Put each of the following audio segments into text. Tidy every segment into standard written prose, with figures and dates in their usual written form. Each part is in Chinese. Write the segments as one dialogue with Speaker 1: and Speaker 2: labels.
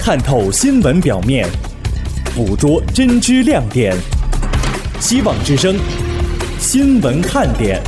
Speaker 1: 探透新闻表面，捕捉真知亮点。希望之声，新闻看点。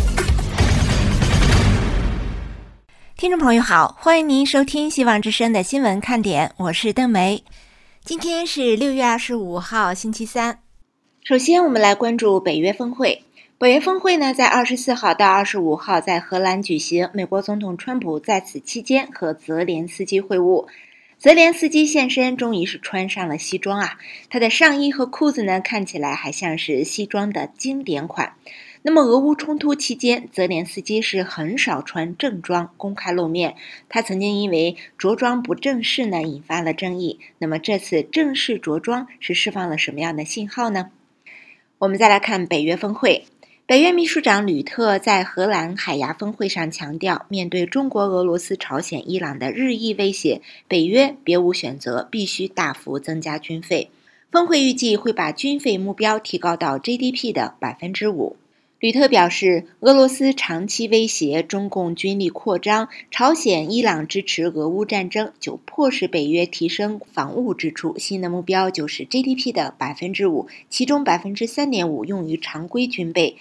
Speaker 2: 听众朋友好，欢迎您收听希望之声的新闻看点，我是邓梅。今天是6月25号星期三。首先我们来关注北约峰会。北约峰会呢，在24号到25号在荷兰举行，美国总统川普在此期间和泽连斯基会晤。泽连斯基现身，终于是穿上了西装啊，他的上衣和裤子呢，看起来还像是西装的经典款。那么俄乌冲突期间，泽连斯基是很少穿正装公开露面，他曾经因为着装不正式呢引发了争议。那么这次正式着装是释放了什么样的信号呢？我们再来看北约峰会。北约秘书长吕特在荷兰海牙峰会上强调，面对中国、俄罗斯、朝鲜、伊朗的日益威胁，北约别无选择，必须大幅增加军费。峰会预计会把军费目标提高到 GDP 的 5%。吕特表示，俄罗斯长期威胁中共军力扩张，朝鲜、伊朗支持俄乌战争，就迫使北约提升防务支出。新的目标就是 GDP 的 5%， 其中 3.5% 用于常规军备，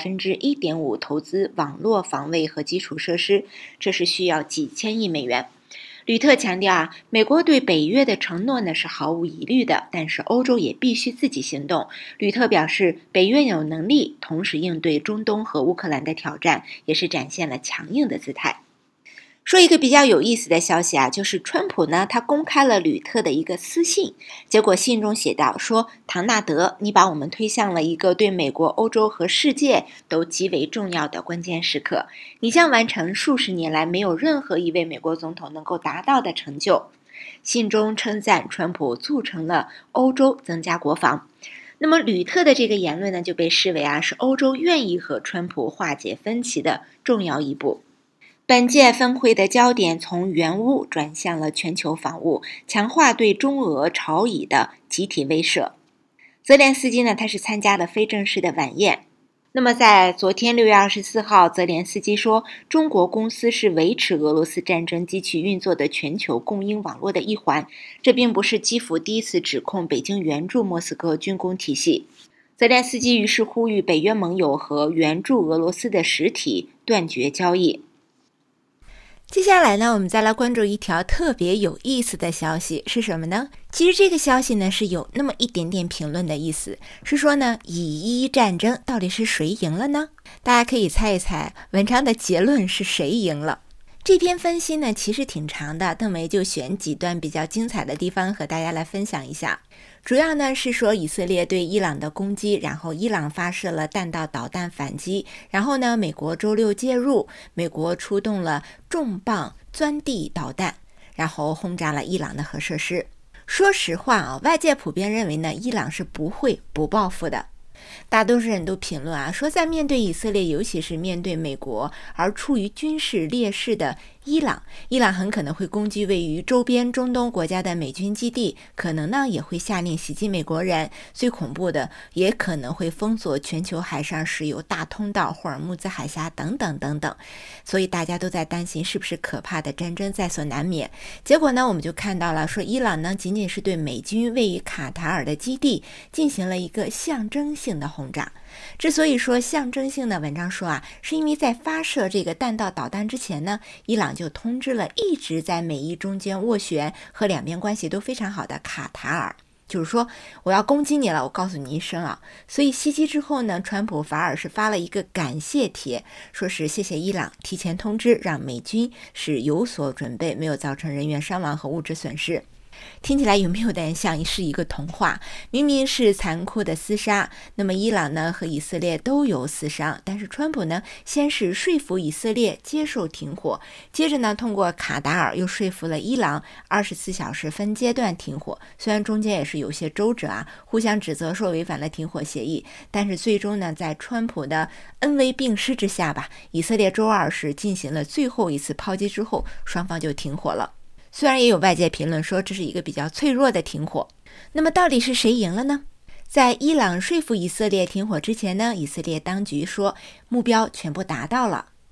Speaker 2: 1.5% 投资网络防卫和基础设施，这是需要几千亿美元。吕特强调美国对北约的承诺呢是毫无疑虑的，但是欧洲也必须自己行动。吕特表示，北约有能力同时应对中东和乌克兰的挑战，也是展现了强硬的姿态。说一个比较有意思的消息啊，就是川普呢，他公开了吕特的一个私信，结果信中写道说，唐纳德，你把我们推向了一个对美国、欧洲和世界都极为重要的关键时刻，你将完成数十年来没有任何一位美国总统能够达到的成就。信中称赞川普促成了欧洲增加国防。那么吕特的这个言论呢，就被视为是欧洲愿意和川普化解分歧的重要一步。本届峰会的焦点从援乌转向了全球防务，强化对中俄朝以的集体威慑。泽连斯基呢，他是参加了非正式的晚宴。那么在昨天6月24号，泽连斯基说，中国公司是维持俄罗斯战争机器运作的全球供应网络的一环，这并不是基辅第一次指控北京援助莫斯科军工体系。泽连斯基于是呼吁北约盟友和援助俄罗斯的实体断绝交易。接下来呢，我们再来关注一条特别有意思的消息，是什么呢？其实这个消息呢是有那么一点点评论的意思，是说呢，以伊战争到底是谁赢了呢？大家可以猜一猜，文章的结论是谁赢了？这篇分析呢其实挺长的，邓梅就选几段比较精彩的地方和大家来分享一下。主要呢是说以色列对伊朗的攻击，然后伊朗发射了弹道导弹反击，然后呢美国周六介入，美国出动了重磅钻地导弹，然后轰炸了伊朗的核设施。说实话外界普遍认为呢，伊朗是不会不报复的。大多数人都评论说在面对以色列，尤其是面对美国而处于军事劣势的伊朗很可能会攻击位于周边中东国家的美军基地，可能呢也会下令袭击美国人，最恐怖的也可能会封锁全球海上石油大通道、霍尔木兹海峡等等等等。所以大家都在担心是不是可怕的战争在所难免。结果呢，我们就看到了说伊朗呢仅仅是对美军位于卡塔尔的基地进行了一个象征性的轰炸。之所以说象征性的，文章说是因为在发射这个弹道导弹之前呢，伊朗就通知了一直在美伊中间斡旋和两边关系都非常好的卡塔尔，就是说我要攻击你了，我告诉你一声所以袭击之后呢，川普反而是发了一个感谢帖，说是谢谢伊朗提前通知，让美军是有所准备，没有造成人员伤亡和物质损失。听起来有没有点像是一个童话？明明是残酷的厮杀，那么伊朗呢和以色列都有死伤，但是川普呢先是说服以色列接受停火，接着呢通过卡达尔又说服了伊朗24小时分阶段停火。虽然中间也是有些周折互相指责说违反了停火协议，但是最终呢在川普的恩威并施之下以色列周二是进行了最后一次抛击之后，双方就停火了。虽然也有外界评论说这是一个比较脆弱的停火，那么到底是谁赢了呢？在伊朗说服以色列停火之前呢，以色列当局说目标全部达到了。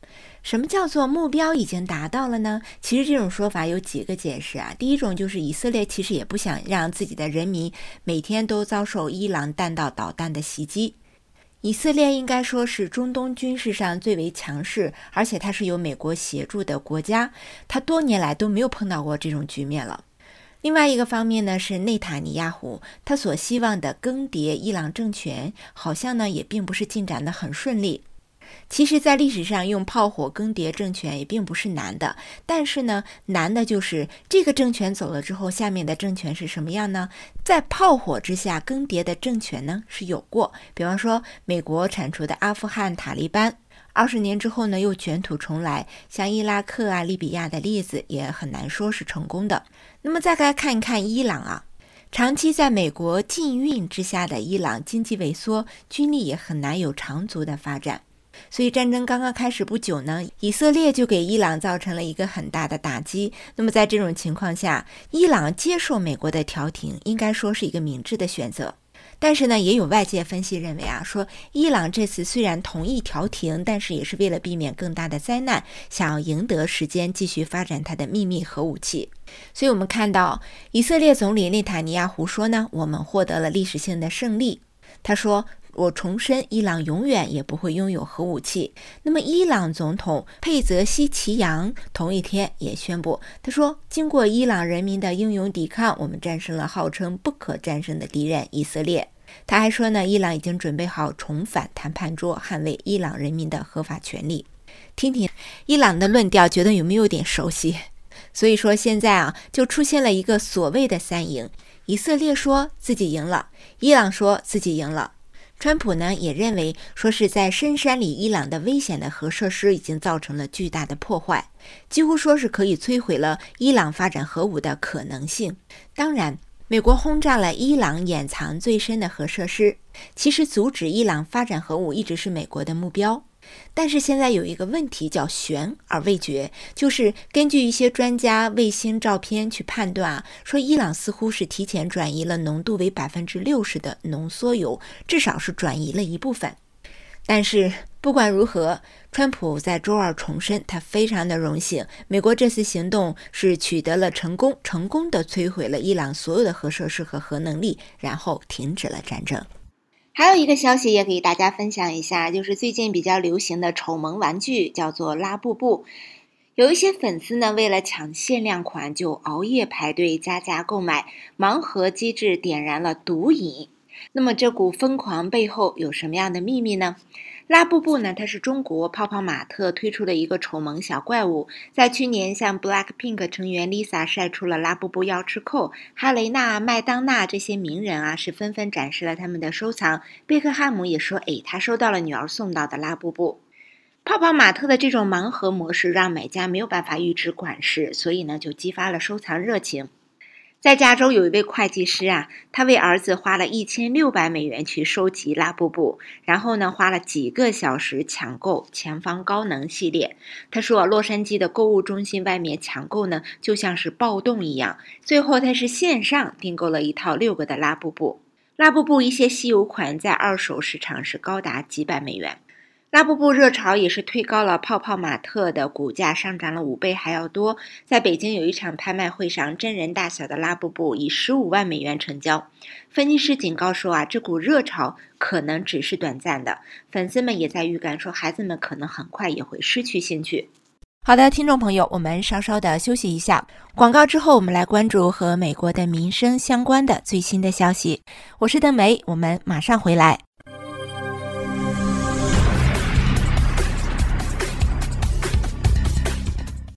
Speaker 2: 什么叫做目标已经达到了呢？其实这种说法有几个解释啊。第一种就是以色列其实也不想让自己的人民每天都遭受伊朗弹道导弹的袭击。以色列应该说是中东军事上最为强势，而且它是有美国协助的国家，它多年来都没有碰到过这种局面了。另外一个方面呢，是内塔尼亚胡他所希望的更迭伊朗政权，好像呢也并不是进展得很顺利。其实在历史上用炮火更迭政权也并不是难的，但是呢，难的就是这个政权走了之后，下面的政权是什么样呢？在炮火之下更迭的政权呢是有过，比方说美国铲除的阿富汗塔利班，20年之后呢又卷土重来，像伊拉克啊、利比亚的例子也很难说是成功的。那么再来看一看伊朗啊，长期在美国禁运之下的伊朗经济萎缩，军力也很难有长足的发展。所以战争刚刚开始不久呢，以色列就给伊朗造成了一个很大的打击。那么在这种情况下，伊朗接受美国的调停，应该说是一个明智的选择。但是呢，也有外界分析认为啊，说伊朗这次虽然同意调停，但是也是为了避免更大的灾难，想要赢得时间继续发展它的秘密核武器。所以我们看到以色列总理内塔尼亚胡说呢，我们获得了历史性的胜利。他说，我重申伊朗永远也不会拥有核武器。那么伊朗总统佩泽西奇扬同一天也宣布，他说，经过伊朗人民的英勇抵抗，我们战胜了号称不可战胜的敌人以色列。他还说呢，伊朗已经准备好重返谈判桌，捍卫伊朗人民的合法权利。听听伊朗的论调，觉得有没有点熟悉？所以说现在啊，就出现了一个所谓的三赢，以色列说自己赢了，伊朗说自己赢了。川普呢也认为说是在深山里伊朗的危险的核设施已经造成了巨大的破坏，几乎说是可以摧毁了伊朗发展核武的可能性。当然美国轰炸了伊朗掩藏最深的核设施，其实阻止伊朗发展核武一直是美国的目标。但是现在有一个问题叫悬而未决，就是根据一些专家卫星照片去判断啊，说伊朗似乎是提前转移了浓度为 60% 的浓缩铀，至少是转移了一部分。但是不管如何，川普在周二重申他非常的荣幸，美国这次行动是取得了成功的摧毁了伊朗所有的核设施和核能力，然后停止了战争。还有一个消息也给大家分享一下，就是最近比较流行的丑萌玩具叫做拉布布。有一些粉丝呢，为了抢限量款就熬夜排队加价购买，盲盒机制点燃了毒瘾。那么这股疯狂背后有什么样的秘密呢？拉布布呢，它是中国泡泡玛特推出的一个丑萌小怪物。在去年向 BLACKPINK 成员 Lisa 晒出了拉布布钥匙扣，哈雷娜、麦当娜这些名人啊是纷纷展示了他们的收藏。贝克汉姆也说，他收到了女儿送到的拉布布。泡泡玛特的这种盲盒模式让买家没有办法预知款式，所以呢就激发了收藏热情。在加州有一位会计师啊，他为儿子花了1600美元去收集拉布布，然后呢花了几个小时抢购前方高能系列。他说洛杉矶的购物中心外面抢购呢就像是暴动一样，最后他是线上订购了一套6个的拉布布。拉布布一些稀有款在二手市场是高达几百美元。拉布布热潮也是推高了泡泡玛特的股价，上涨了5倍还要多。在北京有一场拍卖会上，真人大小的拉布布以15万美元成交。分析师警告说啊，这股热潮可能只是短暂的，粉丝们也在预感说孩子们可能很快也会失去兴趣。好的，听众朋友，我们稍稍的休息一下，广告之后我们来关注和美国的民生相关的最新的消息。我是邓梅，我们马上回来。